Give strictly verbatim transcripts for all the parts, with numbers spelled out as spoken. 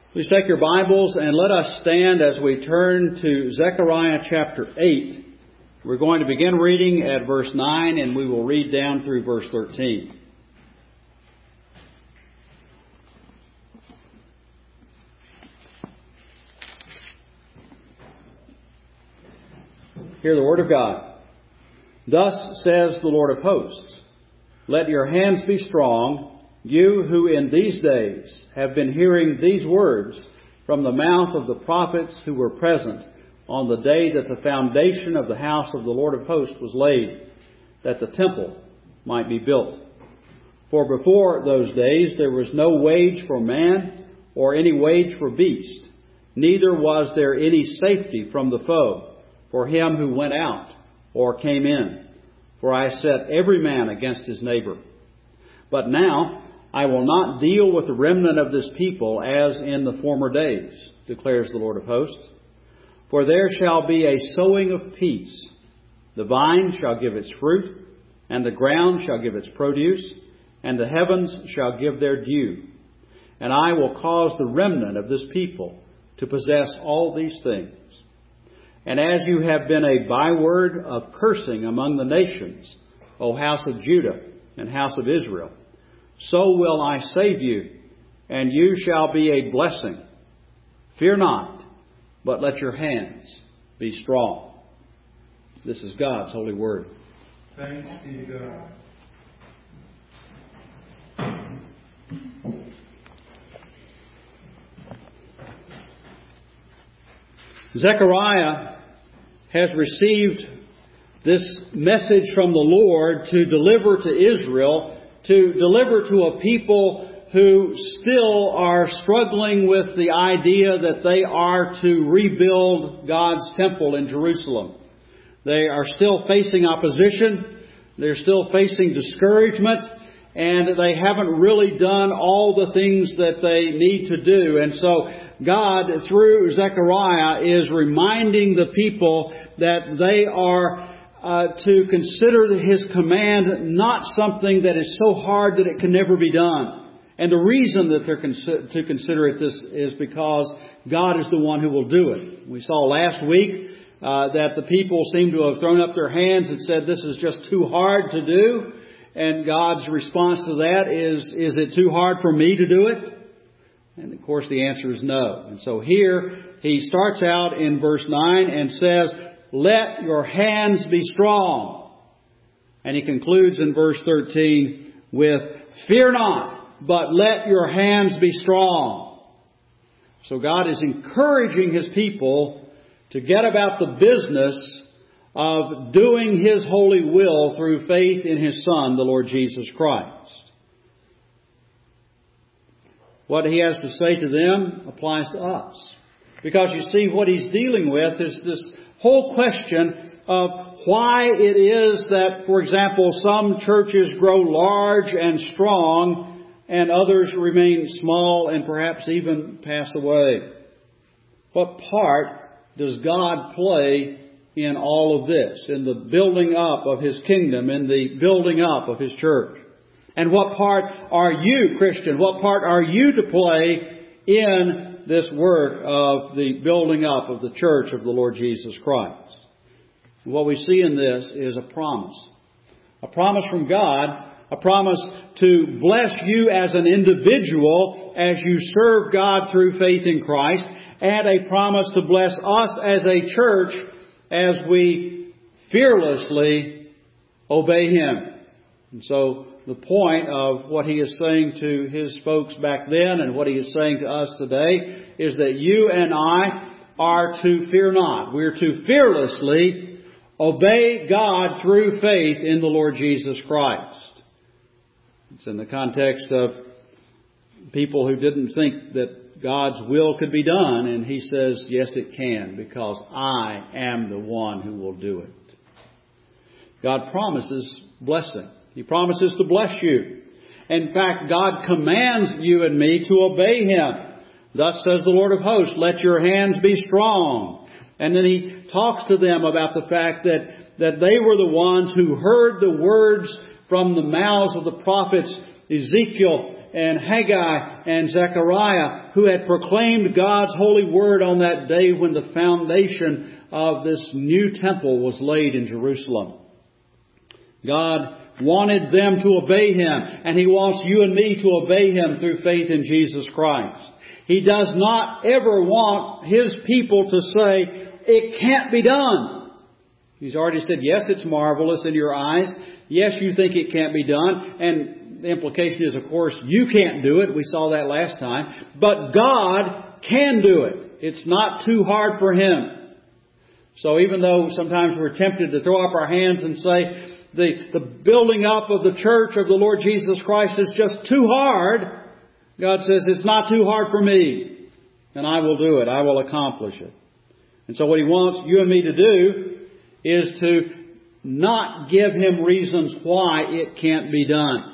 Please take your Bibles and let us stand as we turn to Zechariah chapter eight. We're going to begin reading at verse nine and we will read down through verse thirteen. Hear the word of God. Thus says the Lord of hosts, let your hands be strong, you who in these days have been hearing these words from the mouth of the prophets who were present on the day that the foundation of the house of the Lord of hosts was laid, that the temple might be built. For before those days there was no wage for man or any wage for beast, neither was there any safety from the foe for him who went out or came in. For I set every man against his neighbor. But now I will not deal with the remnant of this people as in the former days, declares the Lord of hosts. For there shall be a sowing of peace. The vine shall give its fruit, and the ground shall give its produce, and the heavens shall give their due. And I will cause the remnant of this people to possess all these things. And as you have been a byword of cursing among the nations, O house of Judah and house of Israel, so will I save you, and you shall be a blessing. Fear not, but let your hands be strong. This is God's holy word. Thanks be to God. Zechariah has received this message from the Lord to deliver to Israel, to deliver to a people who still are struggling with the idea that they are to rebuild God's temple in Jerusalem. They are still facing opposition. They're still facing discouragement. And they haven't really done all the things that they need to do. And so God, through Zechariah, is reminding the people that they are uh, to consider His command not something that is so hard that it can never be done. And the reason that they're consi- to consider it this is because God is the one who will do it. We saw last week uh, that the people seem to have thrown up their hands and said, this is just too hard to do. And God's response to that is, is it too hard for me to do it? And of course the answer is no. And so here he starts out in verse nine and says, let your hands be strong. And he concludes in verse thirteen with, fear not, but let your hands be strong. So God is encouraging His people to get about the business of doing His holy will through faith in His Son, the Lord Jesus Christ. What He has to say to them applies to us. Because you see, what He's dealing with is this whole question of why it is that, for example, some churches grow large and strong and others remain small and perhaps even pass away. What part does God play in all of this, in the building up of His kingdom, in the building up of His church? And what part are you, Christian, what part are you to play in this work of the building up of the church of the Lord Jesus Christ? And what we see in this is a promise. A promise from God, a promise to bless you as an individual as you serve God through faith in Christ, and a promise to bless us as a church as we fearlessly obey Him. And so the point of what He is saying to His folks back then and what He is saying to us today is that you and I are to fear not. We're to fearlessly obey God through faith in the Lord Jesus Christ. It's in the context of people who didn't think that God's will could be done, and He says, yes, it can, because I am the one who will do it. God promises blessing. He promises to bless you. In fact, God commands you and me to obey Him. Thus says the Lord of hosts, let your hands be strong. And then He talks to them about the fact that, that they were the ones who heard the words from the mouths of the prophets Ezekiel and Haggai and Zechariah, who had proclaimed God's holy word on that day when the foundation of this new temple was laid in Jerusalem. God wanted them to obey Him, and He wants you and me to obey Him through faith in Jesus Christ. He does not ever want His people to say, it can't be done. He's already said, yes, it's marvelous in your eyes. Yes, you think it can't be done. And the implication is, of course, you can't do it. We saw that last time. But God can do it. It's not too hard for Him. So even though sometimes we're tempted to throw up our hands and say, the, the building up of the church of the Lord Jesus Christ is just too hard, God says, it's not too hard for me. And I will do it. I will accomplish it. And so what He wants you and me to do is to not give Him reasons why it can't be done.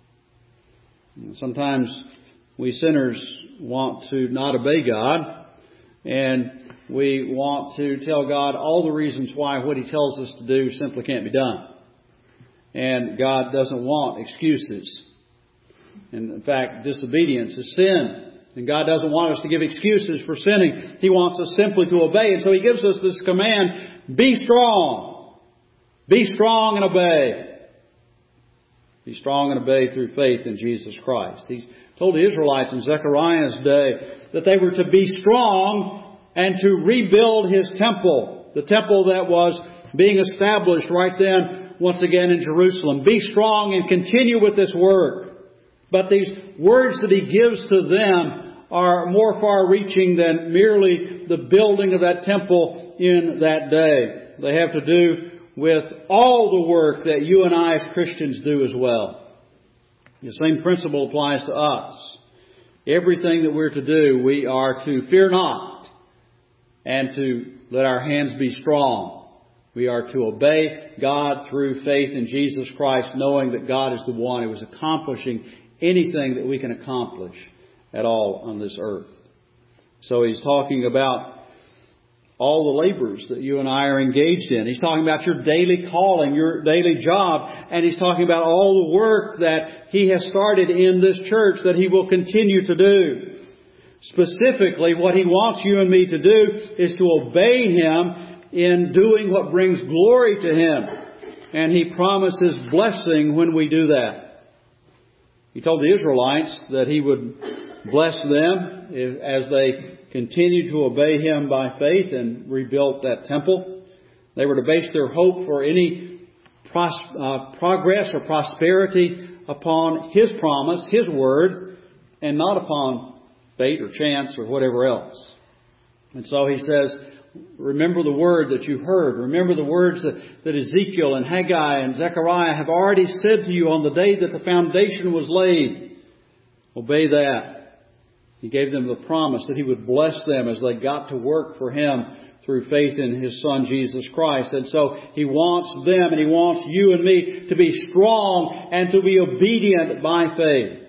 Sometimes we sinners want to not obey God, and we want to tell God all the reasons why what He tells us to do simply can't be done. And God doesn't want excuses. And in fact, disobedience is sin. And God doesn't want us to give excuses for sinning. He wants us simply to obey. And so He gives us this command, be strong. Be strong and obey. Be strong and obey through faith in Jesus Christ. He told the Israelites in Zechariah's day that they were to be strong and to rebuild His temple. The temple that was being established right then, once again in Jerusalem. Be strong and continue with this work. But these words that He gives to them are more far-reaching than merely the building of that temple in that day. They have to do with all the work that you and I as Christians do as well. The same principle applies to us. Everything that we're to do, we are to fear not and to let our hands be strong. We are to obey God through faith in Jesus Christ, knowing that God is the one who is accomplishing anything that we can accomplish at all on this earth. So He's talking about all the labors that you and I are engaged in. He's talking about your daily calling, your daily job, and He's talking about all the work that He has started in this church that He will continue to do. Specifically, what He wants you and me to do is to obey Him in doing what brings glory to Him. And He promises blessing when we do that. He told the Israelites that He would bless them as they continued to obey Him by faith and rebuilt that temple. They were to base their hope for any pros- uh, progress or prosperity upon His promise, His word, and not upon fate or chance or whatever else. And so He says, remember the word that you heard. Remember the words that, that Ezekiel and Haggai and Zechariah have already said to you on the day that the foundation was laid. Obey that. He gave them the promise that He would bless them as they got to work for Him through faith in His Son, Jesus Christ. And so He wants them and He wants you and me to be strong and to be obedient by faith.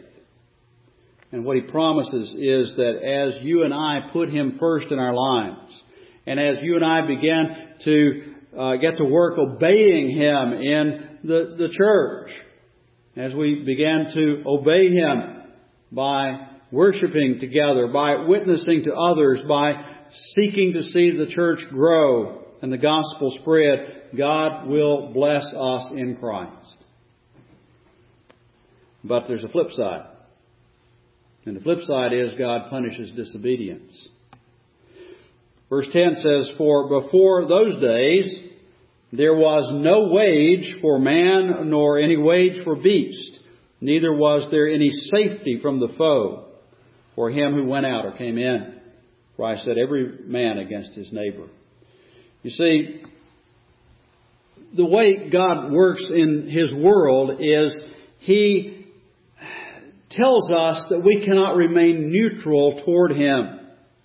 And what He promises is that as you and I put Him first in our lives, and as you and I began to uh, get to work obeying Him in the, the church, as we began to obey Him by worshiping together, by witnessing to others, by seeking to see the church grow and the gospel spread, God will bless us in Christ. But there's a flip side. And the flip side is God punishes disobedience. Verse ten says, for before those days there was no wage for man, nor any wage for beast. Neither was there any safety from the foe for him who went out or came in. For I said, every man against his neighbor. You see, the way God works in His world is He tells us that we cannot remain neutral toward Him.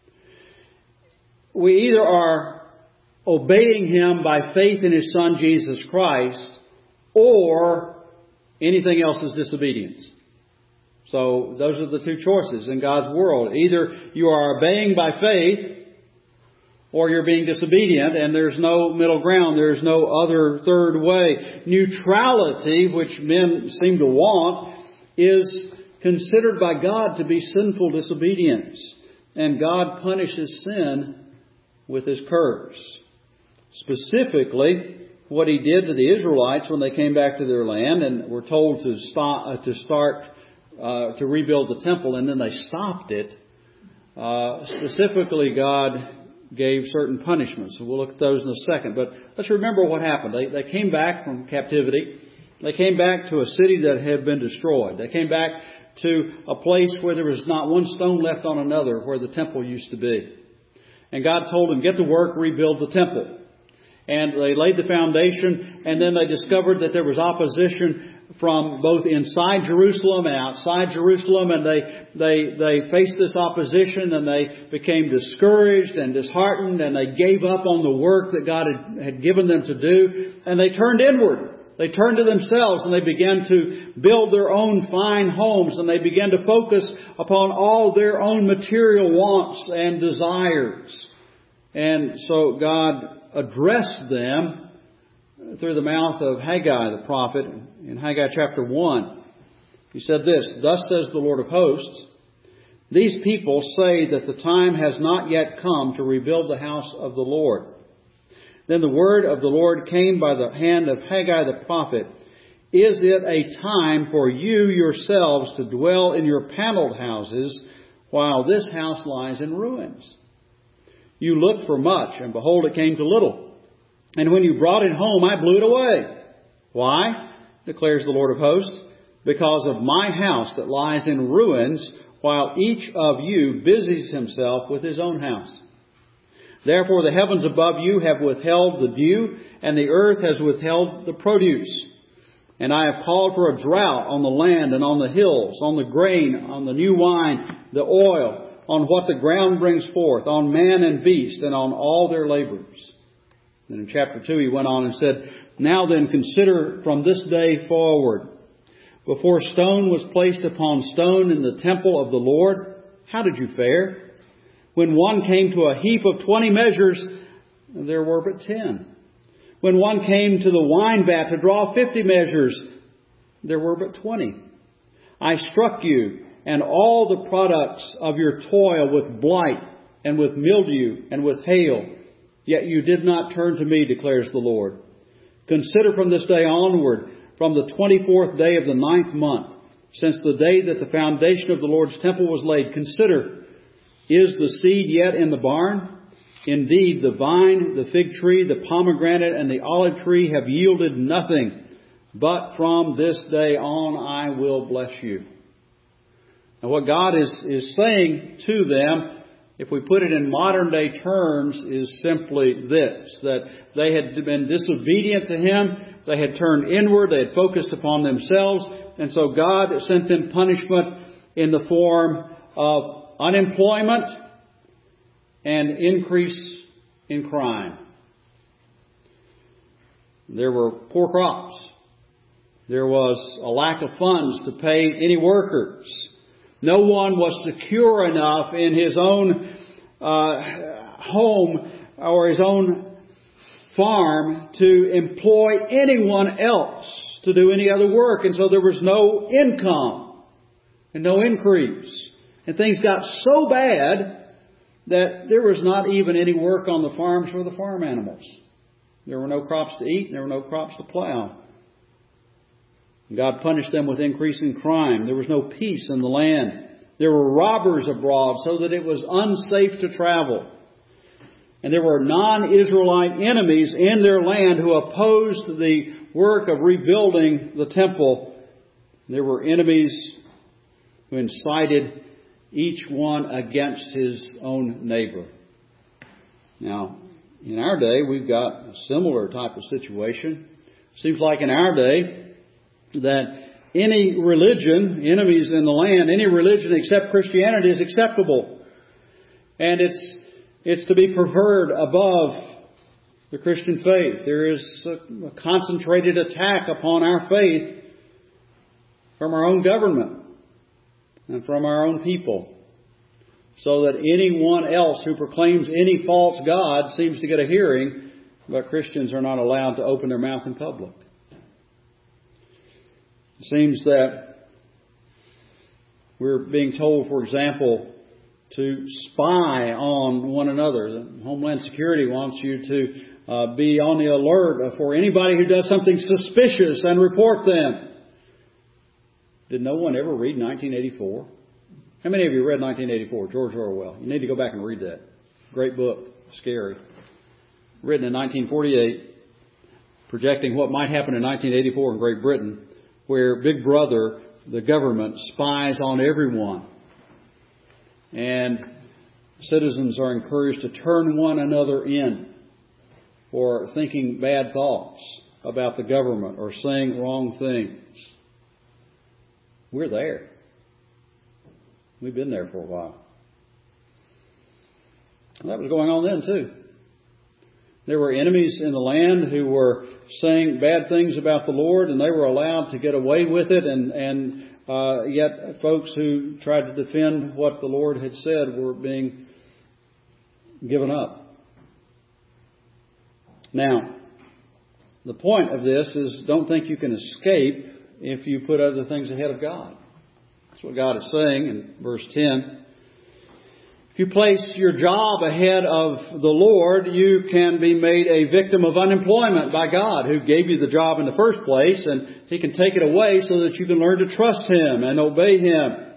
We either are obeying Him by faith in His Son, Jesus Christ, or anything else is disobedience. So those are the two choices in God's world. Either you are obeying by faith, or you're being disobedient, and there's no middle ground. There's no other third way. Neutrality, which men seem to want, is considered by God to be sinful disobedience. And God punishes sin with His curse. Specifically, what He did to the Israelites when they came back to their land and were told to stop, uh, to start uh, to rebuild the temple, and then they stopped it. Uh, specifically, God gave certain punishments. And we'll look at those in a second. But let's remember what happened. They, they came back from captivity. They came back to a city that had been destroyed. They came back to a place where there was not one stone left on another where the temple used to be. And God told them, get to work, rebuild the temple. And they laid the foundation, and then they discovered that there was opposition from both inside Jerusalem and outside Jerusalem, and they they they faced this opposition, and they became discouraged and disheartened, and they gave up on the work that God had, had given them to do, and they turned inward. They turned to themselves, and they began to build their own fine homes, and they began to focus upon all their own material wants and desires. And so God addressed them through the mouth of Haggai the prophet in Haggai chapter one. He said this, "Thus says the Lord of hosts, these people say that the time has not yet come to rebuild the house of the Lord. Then the word of the Lord came by the hand of Haggai the prophet. Is it a time for you yourselves to dwell in your paneled houses while this house lies in ruins? You looked for much, and behold, it came to little. And when you brought it home, I blew it away. Why? Declares the Lord of hosts. Because of my house that lies in ruins, while each of you busies himself with his own house. Therefore the heavens above you have withheld the dew, and the earth has withheld the produce. And I have called for a drought on the land and on the hills, on the grain, on the new wine, the oil, on what the ground brings forth, on man and beast, and on all their labors." Then in chapter two he went on and said, "Now then consider from this day forward, before stone was placed upon stone in the temple of the Lord, how did you fare? When one came to a heap of twenty measures, there were but ten. When one came to the wine vat to draw fifty measures, there were but twenty. I struck you and all the products of your toil with blight and with mildew and with hail. Yet you did not turn to me, declares the Lord. Consider from this day onward, from the twenty-fourth day of the ninth month, since the day that the foundation of the Lord's temple was laid, consider, is the seed yet in the barn? Indeed, the vine, the fig tree, the pomegranate, and the olive tree have yielded nothing. But from this day on I will bless you." And what God is, is saying to them, if we put it in modern day terms, is simply this, that they had been disobedient to Him, they had turned inward, they had focused upon themselves, and so God sent them punishment in the form of unemployment and increase in crime. There were poor crops. There was a lack of funds to pay any workers. No one was secure enough in his own uh, home or his own farm to employ anyone else to do any other work. And so there was no income and no increase. And things got so bad that there was not even any work on the farms for the farm animals. There were no crops to eat and there were no crops to plow. God punished them with increasing crime. There was no peace in the land. There were robbers abroad so that it was unsafe to travel. And there were non-Israelite enemies in their land who opposed the work of rebuilding the temple. There were enemies who incited each one against his own neighbor. Now, in our day, we've got a similar type of situation. Seems like in our day that any religion, enemies in the land, any religion except Christianity is acceptable. And it's it's to be preferred above the Christian faith. There is a, a concentrated attack upon our faith from our own government and from our own people, so that anyone else who proclaims any false god seems to get a hearing, but Christians are not allowed to open their mouth in public. It seems that We're being told, for example, to spy on one another. The Homeland Security wants you to uh, be on the alert for anybody who does something suspicious and report them. Did no one ever read nineteen eighty-four? How many of you read nineteen eighty-four, George Orwell? You need to go back and read that. Great book. Scary. Written in nineteen forty-eight, projecting what might happen in nineteen eighty-four in Great Britain, where Big Brother, the government, spies on everyone. And citizens are encouraged to turn one another in for thinking bad thoughts about the government or saying wrong things. We're there. We've been there for a while. Well, that was going on then too. There were enemies in the land who were saying bad things about the Lord, and they were allowed to get away with it, and, and uh, yet folks who tried to defend what the Lord had said were being given up. Now, the point of this is, don't think you can escape if you put other things ahead of God. That's what God is saying in verse ten. If you place your job ahead of the Lord, you can be made a victim of unemployment by God, who gave you the job in the first place, and He can take it away so that you can learn to trust Him and obey Him.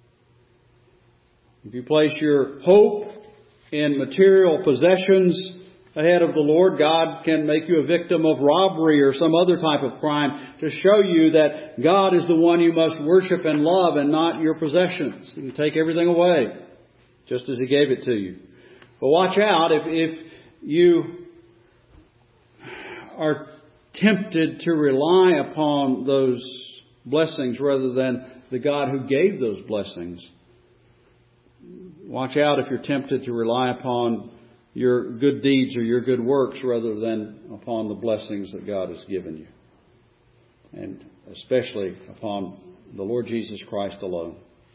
If you place your hope in material possessions ahead of the Lord, God can make you a victim of robbery or some other type of crime to show you that God is the one you must worship and love and not your possessions. He can take everything away, just as He gave it to you. But watch out if, if you are tempted to rely upon those blessings rather than the God who gave those blessings. Watch out if you're tempted to rely upon your good deeds or your good works rather than upon the blessings that God has given you. And especially upon the Lord Jesus Christ alone.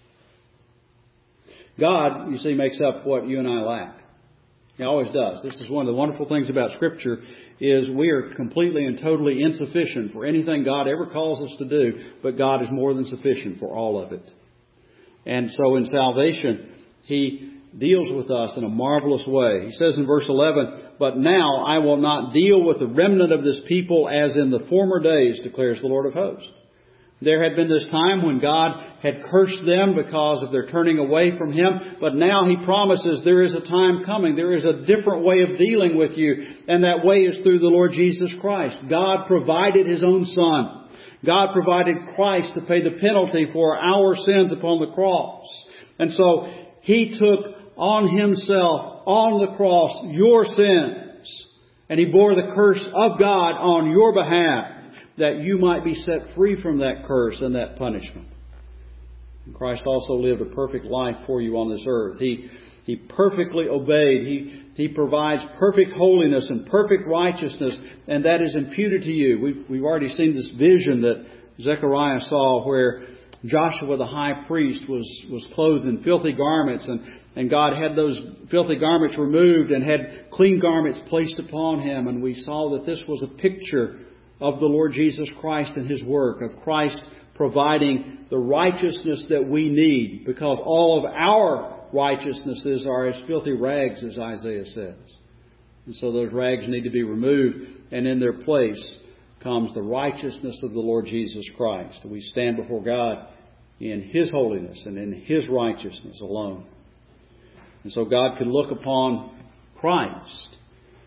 God, you see, makes up what you and I lack. He always does. This is one of the wonderful things about Scripture, is we are completely and totally insufficient for anything God ever calls us to do, but God is more than sufficient for all of it. And so in salvation, He deals with us in a marvelous way. He says in verse eleven, "But now I will not deal with the remnant of this people as in the former days, declares the Lord of hosts." There had been this time when God had cursed them because of their turning away from Him, but now He promises there is a time coming. There is a different way of dealing with you, and that way is through the Lord Jesus Christ. God provided His own Son. God provided Christ to pay the penalty for our sins upon the cross. And so He took on Himself, on the cross, your sins. And He bore the curse of God on your behalf, that you might be set free from that curse and that punishment. And Christ also lived a perfect life for you on this earth. He, he perfectly obeyed. He, he provides perfect holiness and perfect righteousness, and that is imputed to you. We've, we've already seen this vision that Zechariah saw where Joshua the high priest was, was clothed in filthy garments, and, and God had those filthy garments removed and had clean garments placed upon him. And we saw that this was a picture of the Lord Jesus Christ and His work, of Christ providing the righteousness that we need, because all of our righteousnesses are as filthy rags, as Isaiah says. And so those rags need to be removed, and in their place comes the righteousness of the Lord Jesus Christ. We stand before God in His holiness and in His righteousness alone. And so God can look upon Christ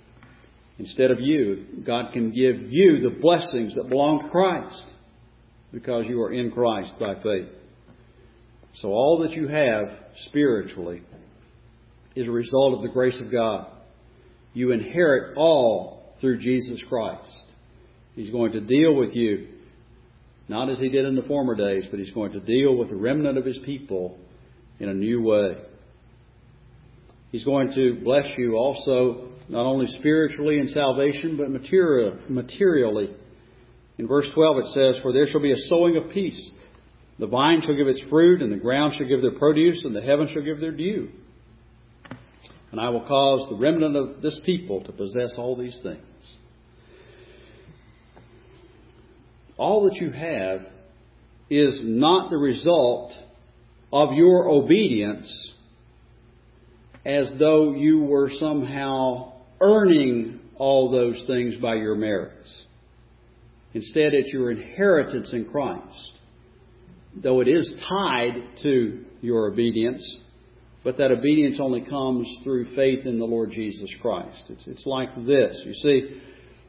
instead of you. God can give you the blessings that belong to Christ because you are in Christ by faith. So all that you have spiritually is a result of the grace of God. You inherit all through Jesus Christ. He's going to deal with you, not as He did in the former days, but He's going to deal with the remnant of His people in a new way. He's going to bless you also, not only spiritually in salvation, but material, materially. In verse twelve it says, "For there shall be a sowing of peace. The vine shall give its fruit, and the ground shall give their produce, and the heavens shall give their dew. And I will cause the remnant of this people to possess all these things." All that you have is not the result of your obedience as though you were somehow earning all those things by your merits. Instead, it's your inheritance in Christ. Though it is tied to your obedience, but that obedience only comes through faith in the Lord Jesus Christ. It's, it's like this. You see,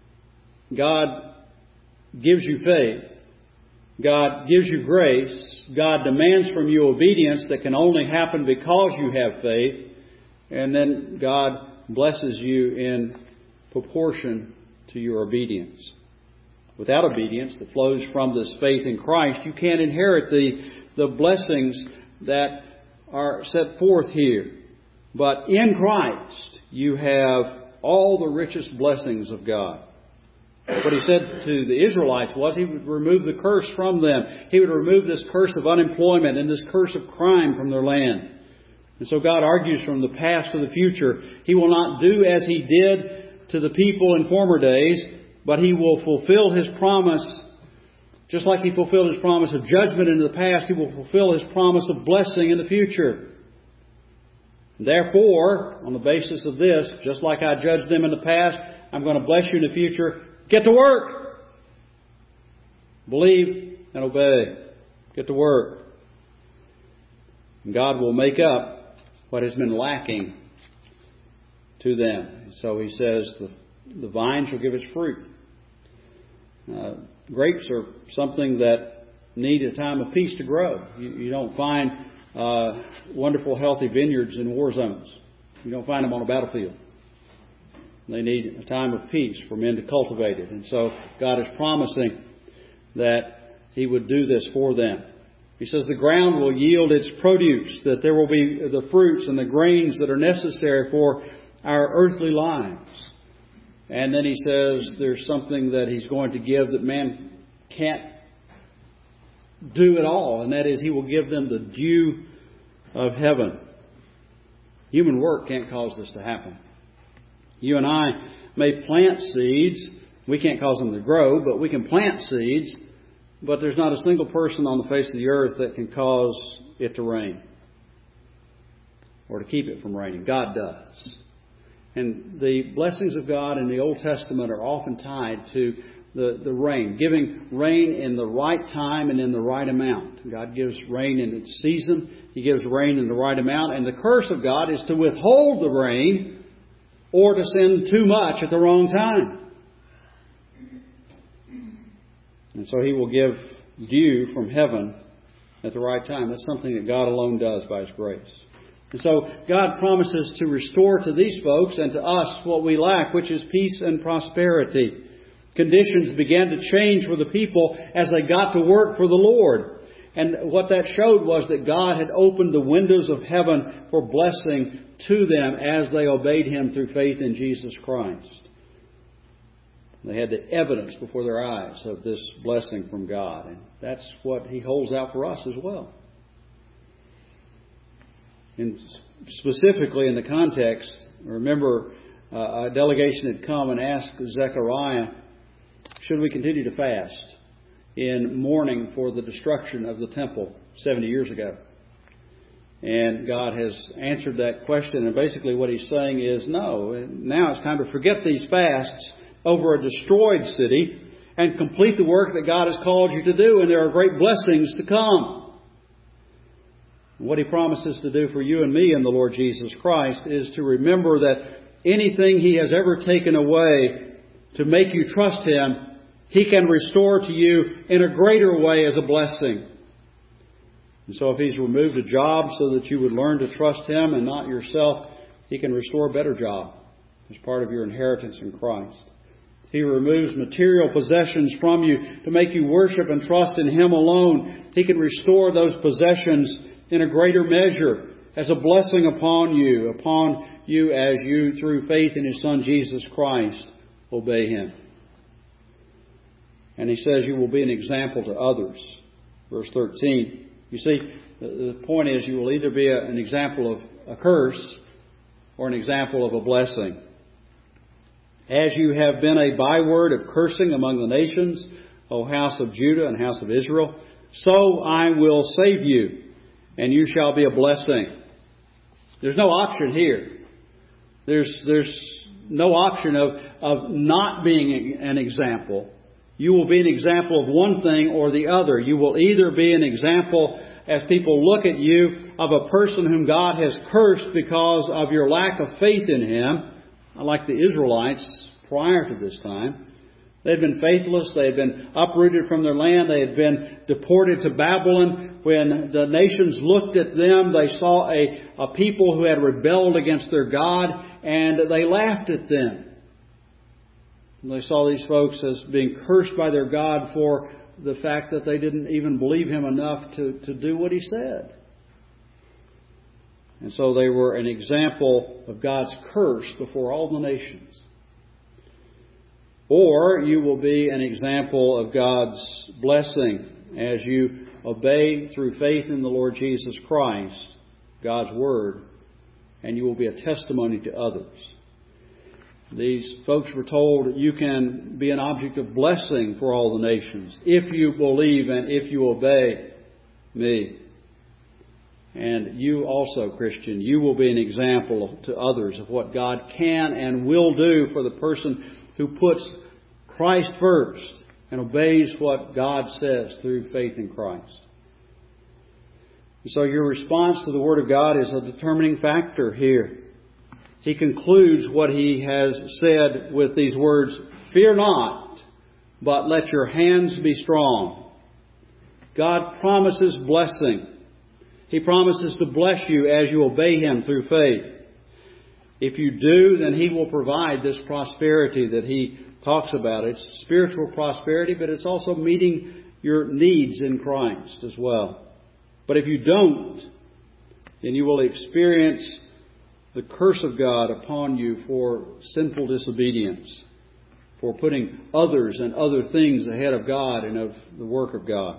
God gives you faith. God gives you grace. God demands from you obedience that can only happen because you have faith. And then God blesses you in proportion to your obedience. Without obedience that flows from this faith in Christ, you can't inherit the, the blessings that are set forth here. But in Christ, you have all the richest blessings of God. What He said to the Israelites was He would remove the curse from them. He would remove this curse of unemployment and this curse of crime from their land. And so God argues from the past to the future. He will not do as He did to the people in former days, but He will fulfill His promise. Just like He fulfilled His promise of judgment in the past, He will fulfill His promise of blessing in the future. Therefore, on the basis of this, just like I judged them in the past, I'm going to bless you in the future. Get to work! Believe and obey. Get to work. And God will make up what has been lacking to them. So He says the, the vine shall give its fruit. Uh, grapes are something that need a time of peace to grow. You, you don't find uh, wonderful, healthy vineyards in war zones. You don't find them on a battlefield. They need a time of peace for men to cultivate it. And so God is promising that He would do this for them. He says the ground will yield its produce, that there will be the fruits and the grains that are necessary for our earthly lives. And then He says there's something that He's going to give that man can't do at all, and that is He will give them the dew of heaven. Human work can't cause this to happen. You and I may plant seeds. We can't cause them to grow, but we can plant seeds. But there's not a single person on the face of the earth that can cause it to rain or to keep it from raining. God does. And the blessings of God in the Old Testament are often tied to the, the rain, giving rain in the right time and in the right amount. God gives rain in its season. He gives rain in the right amount. And the curse of God is to withhold the rain or to send too much at the wrong time. And so He will give dew from heaven at the right time. That's something that God alone does by His grace. And so God promises to restore to these folks and to us what we lack, which is peace and prosperity. Conditions began to change for the people as they got to work for the Lord. And what that showed was that God had opened the windows of heaven for blessing to them as they obeyed Him through faith in Jesus Christ. They had the evidence before their eyes of this blessing from God. And that's what He holds out for us as well. And specifically in the context, remember uh, a delegation had come and asked Zechariah, should we continue to fast in mourning for the destruction of the temple seventy years ago? And God has answered that question. And basically what He's saying is, no, now it's time to forget these fasts over a destroyed city and complete the work that God has called you to do. And there are great blessings to come. What He promises to do for you and me in the Lord Jesus Christ is to remember that anything He has ever taken away to make you trust Him, He can restore to you in a greater way as a blessing. And so if He's removed a job so that you would learn to trust Him and not yourself, He can restore a better job as part of your inheritance in Christ. If He removes material possessions from you to make you worship and trust in Him alone, He can restore those possessions in a greater measure as a blessing upon you, upon you as you, through faith in His Son Jesus Christ, obey Him. And He says you will be an example to others. Verse thirteen. You see, the point is you will either be a, an example of a curse or an example of a blessing. As you have been a byword of cursing among the nations, O house of Judah and house of Israel, so I will save you. and you shall be a blessing. There's no option here. There's, there's no option of, of not being an example. You will be an example of one thing or the other. You will either be an example as people look at you of a person whom God has cursed because of your lack of faith in Him, like the Israelites prior to this time. They had been faithless. They had been uprooted from their land. They had been deported to Babylon. When the nations looked at them, they saw a, a people who had rebelled against their God, and they laughed at them. And they saw these folks as being cursed by their God for the fact that they didn't even believe Him enough to, to do what He said. And so they were an example of God's curse before all the nations. Or you will be an example of God's blessing as you obey through faith in the Lord Jesus Christ, God's Word, and you will be a testimony to others. These folks were told you can be an object of blessing for all the nations if you believe and if you obey me. And you also, Christian, you will be an example to others of what God can and will do for the person who puts Christ first and obeys what God says through faith in Christ. So your response to the Word of God is a determining factor here. He concludes what he has said with these words, "Fear not, but let your hands be strong." God promises blessing. He promises to bless you as you obey Him through faith. If you do, then He will provide this prosperity that He talks about. It's spiritual prosperity, but it's also meeting your needs in Christ as well. But if you don't, then you will experience the curse of God upon you for sinful disobedience, for putting others and other things ahead of God and of the work of God.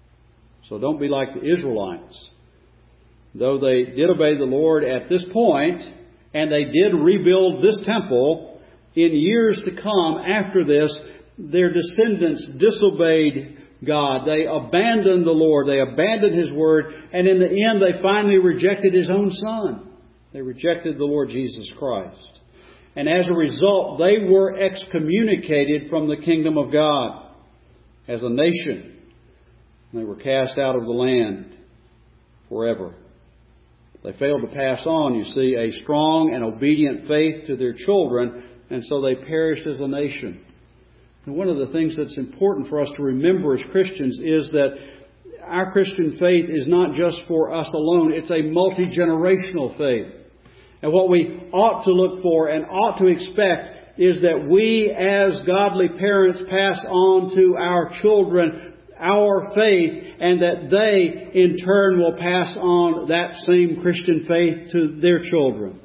So don't be like the Israelites. Though they did obey the Lord at this point, and they did rebuild this temple, in years to come after this, their descendants disobeyed God. They abandoned the Lord. They abandoned His Word. And in the end, they finally rejected His own Son. They rejected the Lord Jesus Christ. And as a result, they were excommunicated from the kingdom of God as a nation. They were cast out of the land forever. They failed to pass on, you see, a strong and obedient faith to their children, and so they perished as a nation. And one of the things that's important for us to remember as Christians is that our Christian faith is not just for us alone. It's a multi-generational faith. And what we ought to look for and ought to expect is that we as godly parents pass on to our children our faith, and that they in turn will pass on that same Christian faith to their children.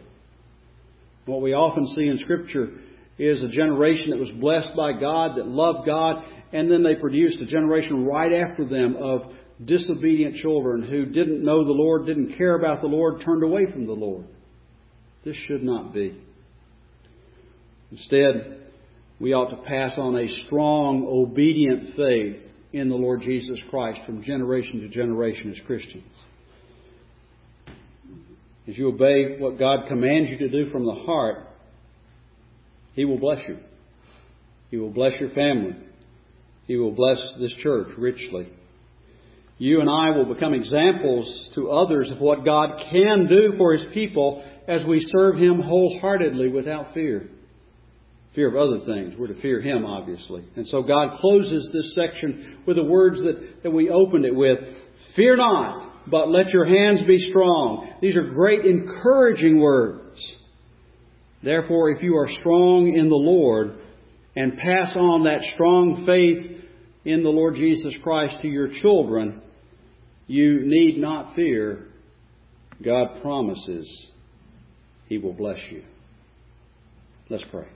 What we often see in Scripture is a generation that was blessed by God, that loved God, and then they produced a generation right after them of disobedient children who didn't know the Lord, didn't care about the Lord, turned away from the Lord. This should not be. Instead, we ought to pass on a strong, obedient faith in the Lord Jesus Christ from generation to generation as Christians. As you obey what God commands you to do from the heart, He will bless you. He will bless your family. He will bless this church richly. You and I will become examples to others of what God can do for His people as we serve Him wholeheartedly without fear. Fear of other things. We're to fear Him, obviously. And so God closes this section with the words that, that we opened it with. Fear not, but let your hands be strong. These are great encouraging words. Therefore, if you are strong in the Lord and pass on that strong faith in the Lord Jesus Christ to your children, you need not fear. God promises He will bless you. Let's pray.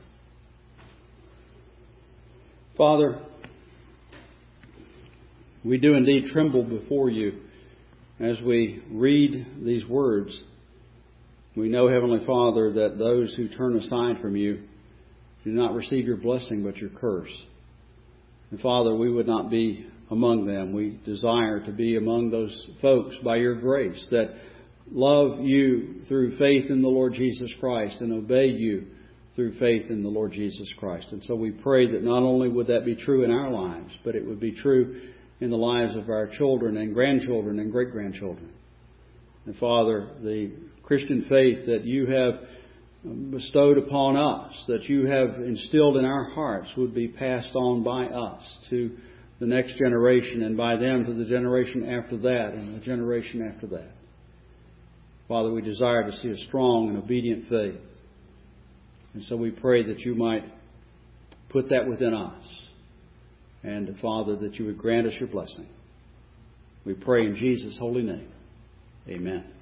Father, we do indeed tremble before You as we read these words. We know, Heavenly Father, that those who turn aside from You do not receive Your blessing but Your curse. And Father, we would not be among them. We desire to be among those folks by your grace that love you through faith in the Lord Jesus Christ and obey you through faith in the Lord Jesus Christ. And so we pray that not only would that be true in our lives, but it would be true in the lives of our children and grandchildren and great-grandchildren. And Father, the Christian faith that you have bestowed upon us, that you have instilled in our hearts, would be passed on by us to the next generation, and by them to the generation after that, and the generation after that. Father, we desire to see a strong and obedient faith. And so we pray that you might put that within us. And Father, that you would grant us your blessing. We pray in Jesus' holy name. Amen.